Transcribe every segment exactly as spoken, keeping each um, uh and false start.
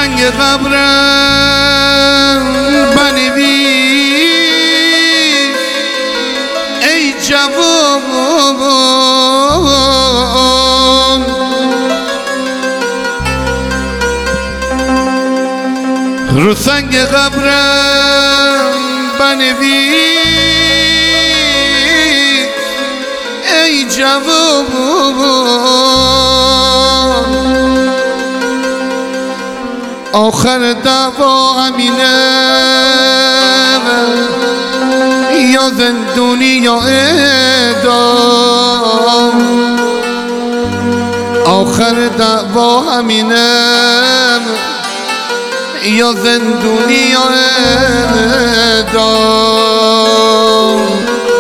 سنگ قبرم بنویس ای جوان، رو سنگ قبرم بنویس ای جوان، آخر دعوا همینه یا زندونی یا اعدام، آخر دعوا همینه یا زندونی یا اعدام،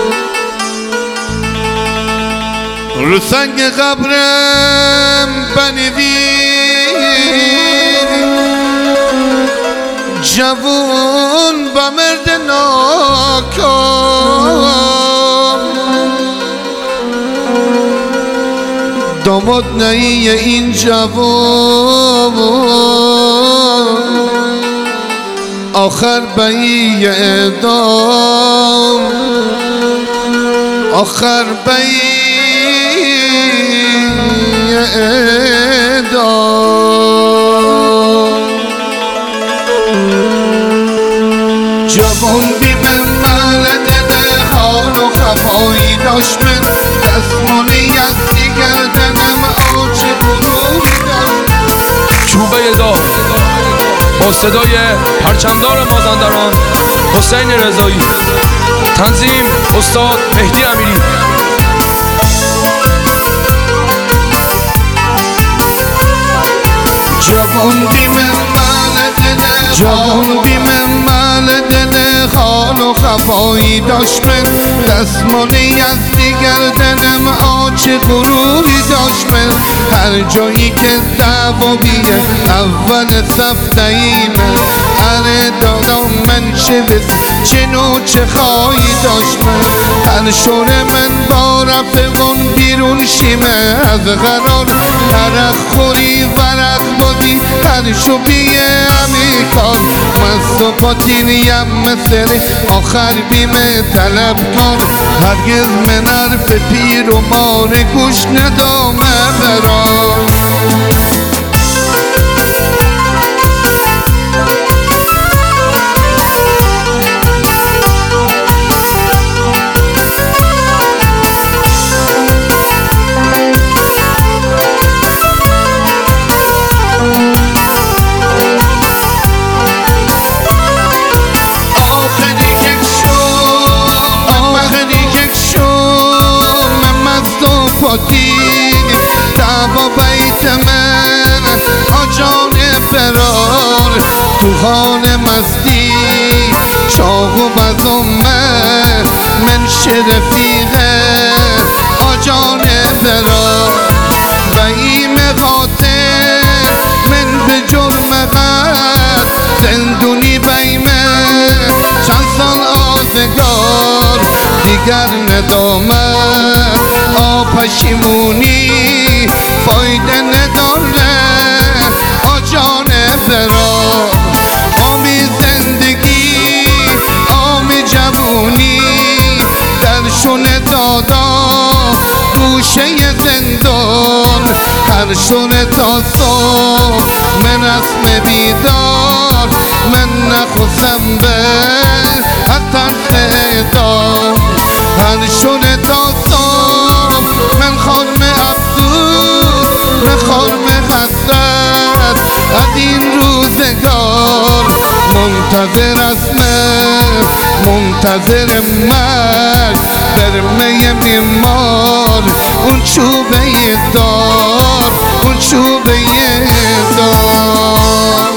رو سنگ قبرم بنویس جوان و مرد ناکام، داماد نهی این جوان، آخر بهی اعدام، آخر بهی اعدام. جوان بی من ملده حال و خفایی داشت، من دستمالی از دیگردنم آج بروری داشت. چوبه دار با صدای پرچمدار مازندران حسین رضایی، تنظیم استاد مهدی امیری. جوان بی من ملده جوان بی من ملده حال و خفایی داشت، من دستمالی از دیگردنم آج غروری داشت، من هر جایی که دعوابیه اول صف دهیمه، هر دادم من چه بس چه نوع چه خواهی داشت، من هر شوره من با رفقان بیرون شیمه، از قرار عرق خوری ورق بادی هر شبیه همی کار، مست و پاتین یم مثل آخر بیمه طلب کار، هرگز من حرف پیر و مار گوش ندامه برام. دعوا بیت من آجان فرار، تو حال مستی چاق و بزمه من شرفیقه آجان فرار، و این قاتل من به جرم قد زندونی بیمه چند سال آزگار، دیگر ندامت پشیمونی فایده نداره آجان فرار، آمی زندگی آمی جوونی درشون دادا گوشه زندان، هر شونه تا صبح من اسم بیدار، من نخوستم به حتی اعدام، هر شونه تا صبح من خرم افسوس من خرم حسرت از این روزگار، منتظر اسم منتظر مرگ در می بیمار، اون چوبه دار اون چوبه دار.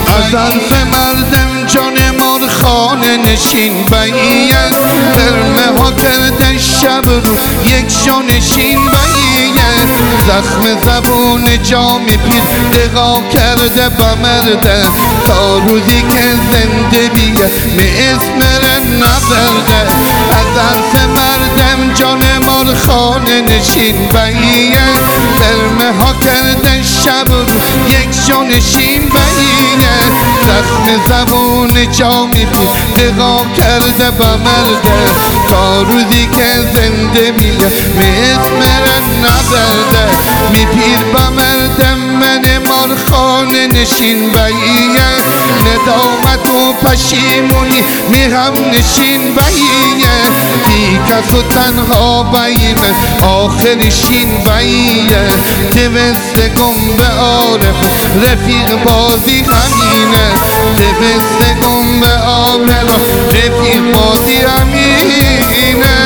ظرف مردم جان مار خانه نشین بیان برمه ها کرده شب رو یک جانشین بیه زخم زبون جام پیر دقا کرده بمرده تا روزی که زنده بیه به اسم نبرده از حرف مردم جان مار خانه نشین بیه درمه ها کرده شب رو یک جانشین بیه زخم زبون جام پیر دقا کرده بمرده تا روزی که زنده بیه به اسم نبرده می پیر بمردم من مار خانه نشین بیه ندامت و پشیمونی می هم نشین بیه بی کس و تنها بی من آخرشین بیه دوست گم به عارف رفیق بازی همینه دوست گم به عارف رفیق بازی همینه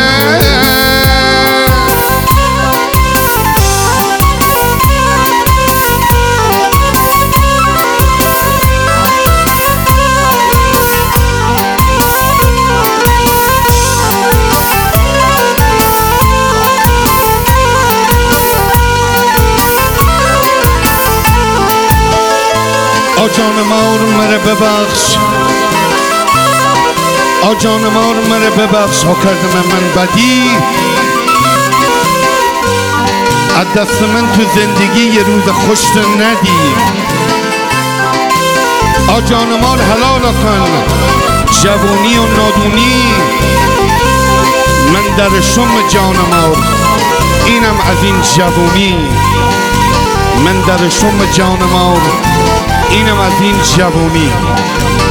آجان مار مره ببخش آجان مار مره ببخش ها کردم من بدی از دست من تو زندگی یه روز خوش ندی آجان مار حلال کن جوونی و نادونی من در شم جان مار اینم از این جوونی من در شم جان مار اینم از این جوونی